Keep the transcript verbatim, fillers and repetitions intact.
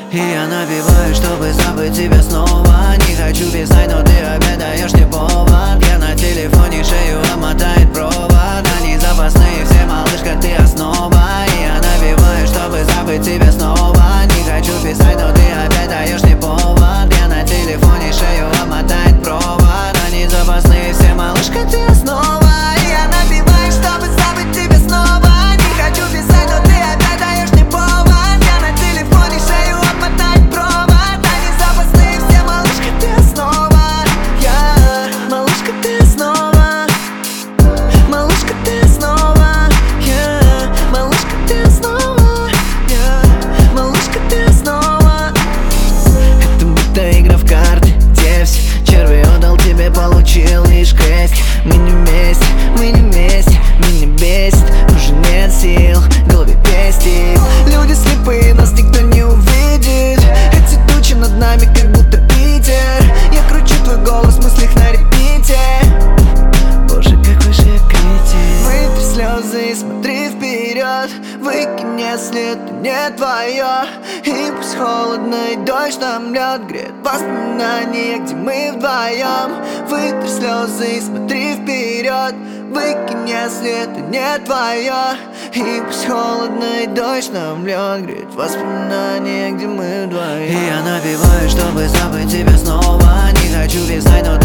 И я напиваю, чтобы забыть тебя снова. Не хочу писать, но ты опять даешь мне повод. Я на телефоне шею обмотает провод. Они запасные все, малышка, ты основа. И я напиваю, чтобы забыть тебя снова. Не хочу писать, но ты опять даешь мне повод. Я на телефоне шею обмотает провод. Они запасные все, малышка, ты основа. И я напиваю, чтобы забыть тебя снова. Не хочу писать, но ты опять даешь мне повод. Я на телефоне шею обмотает провод. Они запасные все, малышка, ты основа. Я, малышка, ты основа. Малышка, ты основа. Я, малышка, ты основа. Я, малышка, ты основа. Это будто игра в карты, где все черви отдал тебе, получил лишь крест. Мы не вместе, мы не вместе, меня бесит, уже нет сил, в голове пестик. Люди слепые, нас никто не увидит. Эти тучи над нами, как будто Питер. Я кручу твой голос в мыслях на репите. Боже, какой же я критик. Вытри слезы и смотри вперед. Выкинь, если это не твое. И пусть холодно и дождь нам лед греет воспоминания, где мы вдвоем. Вытри слезы и смотри вперед. Выкинь, если это не твое. И пусть холодно и дождь нам лед греет воспоминания, где мы вдвоем. И я напиваю, чтобы забыть тебя снова. Не хочу писать, но